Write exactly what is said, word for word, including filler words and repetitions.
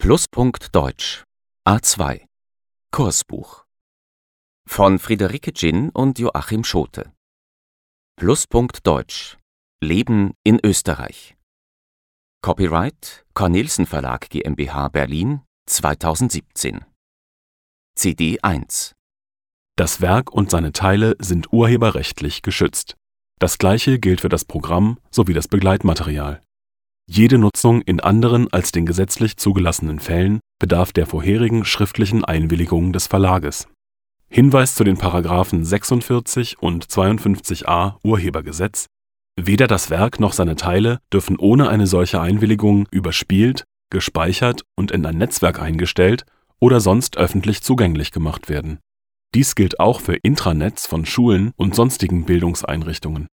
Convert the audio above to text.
Pluspunkt Deutsch A zwei Kursbuch von Friederike Ginn und Joachim Schote. Pluspunkt Deutsch Leben in Österreich. Copyright Cornelsen Verlag GmbH Berlin zweitausendsiebzehn. C D eins. Das Werk und seine Teile sind urheberrechtlich geschützt. Das Gleiche gilt für das Programm sowie das Begleitmaterial. Jede Nutzung in anderen als den gesetzlich zugelassenen Fällen bedarf der vorherigen schriftlichen Einwilligung des Verlages. Hinweis zu den Paragraphen sechsundvierzig und zweiundfünfzig a Urhebergesetz: Weder das Werk noch seine Teile dürfen ohne eine solche Einwilligung überspielt, gespeichert und in ein Netzwerk eingestellt oder sonst öffentlich zugänglich gemacht werden. Dies gilt auch für Intranets von Schulen und sonstigen Bildungseinrichtungen